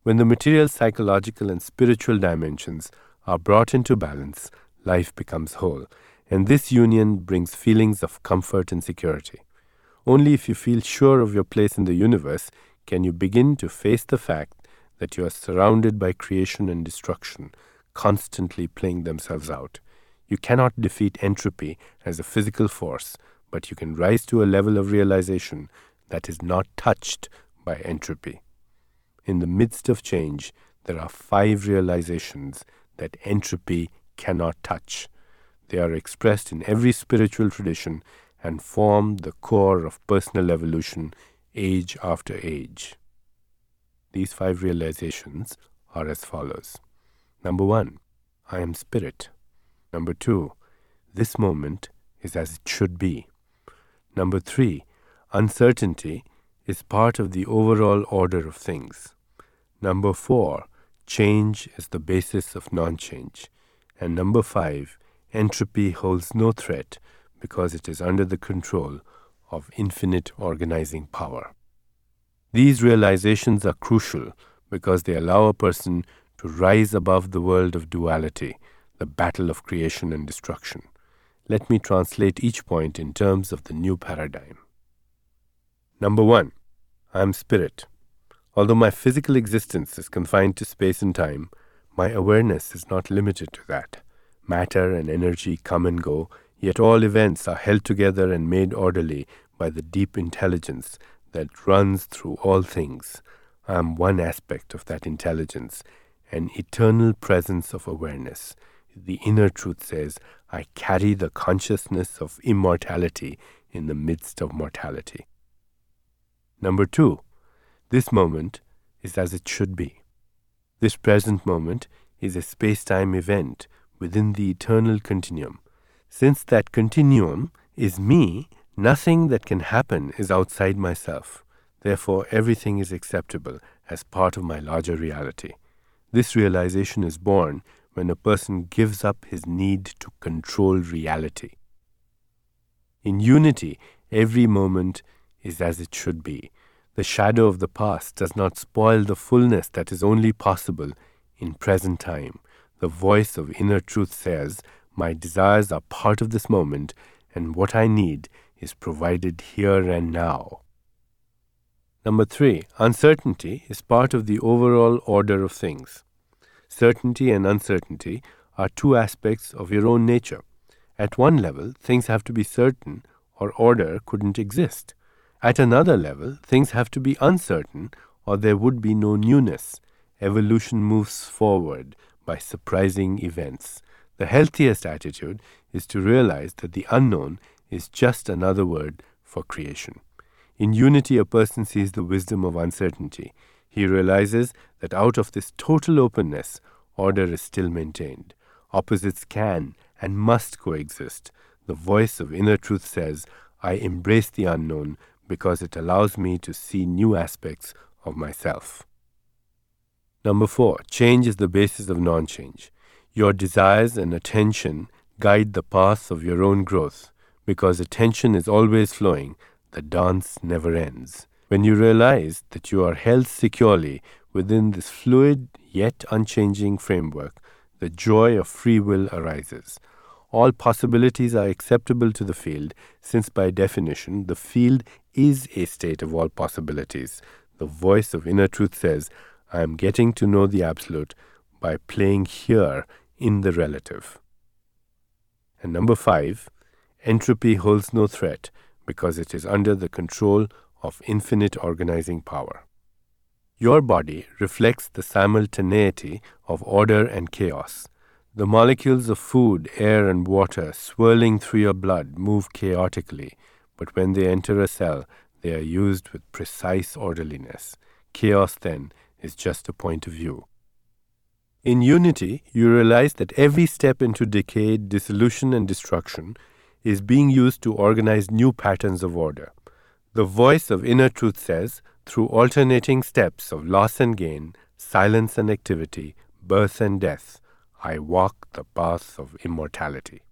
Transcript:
When the material, psychological, and spiritual dimensions are brought into balance, life becomes whole, and this union brings feelings of comfort and security. Only if you feel sure of your place in the universe can you begin to face the fact that you are surrounded by creation and destruction, constantly playing themselves out. You cannot defeat entropy as a physical force, but you can rise to a level of realization that is not touched by entropy. In the midst of change, there are 5 realizations that entropy cannot touch. They are expressed in every spiritual tradition and form the core of personal evolution age after age. These 5 realizations are as follows. Number 1, I am spirit. Number 2, this moment is as it should be. Number 3, uncertainty is part of the overall order of things. Number 4, change is the basis of non-change. And number 5, entropy holds no threat because it is under the control of infinite organizing power. These realizations are crucial because they allow a person to rise above the world of duality, the battle of creation and destruction. Let me translate each point in terms of the new paradigm. Number 1, I am spirit. Although my physical existence is confined to space and time, my awareness is not limited to that. Matter and energy come and go, yet all events are held together and made orderly by the deep intelligence that runs through all things. I am one aspect of that intelligence, an eternal presence of awareness. The inner truth says, I carry the consciousness of immortality in the midst of mortality. Number 2, this moment is as it should be. This present moment is a space-time event within the eternal continuum. Since that continuum is me, nothing that can happen is outside myself. Therefore, everything is acceptable as part of my larger reality. This realization is born when a person gives up his need to control reality. In unity, every moment is as it should be. The shadow of the past does not spoil the fullness that is only possible in present time. The voice of inner truth says, my desires are part of this moment, and what I need is provided here and now. Number 3, uncertainty is part of the overall order of things. Certainty and uncertainty are 2 aspects of your own nature. At one level, things have to be certain or order couldn't exist. At another level, things have to be uncertain or there would be no newness. Evolution moves forward by surprising events. The healthiest attitude is to realize that the unknown is just another word for creation. In unity, a person sees the wisdom of uncertainty. He realizes that out of this total openness, order is still maintained. Opposites can and must coexist. The voice of inner truth says, I embrace the unknown because it allows me to see new aspects of myself. Number 4, change is the basis of non-change. Your desires and attention guide the path of your own growth. Because attention is always flowing, the dance never ends. When you realize that you are held securely within this fluid yet unchanging framework, the joy of free will arises. All possibilities are acceptable to the field, since by definition, the field is a state of all possibilities. The voice of inner truth says, I am getting to know the absolute by playing here in the relative. And number 5, entropy holds no threat because it is under the control of infinite organizing power. Your body reflects the simultaneity of order and chaos. The molecules of food, air, and water swirling through your blood move chaotically, but when they enter a cell, they are used with precise orderliness. Chaos, then, is just a point of view. In unity, you realize that every step into decay, dissolution, and destruction is being used to organize new patterns of order. The voice of inner truth says, through alternating steps of loss and gain, silence and activity, birth and death, I walk the path of immortality.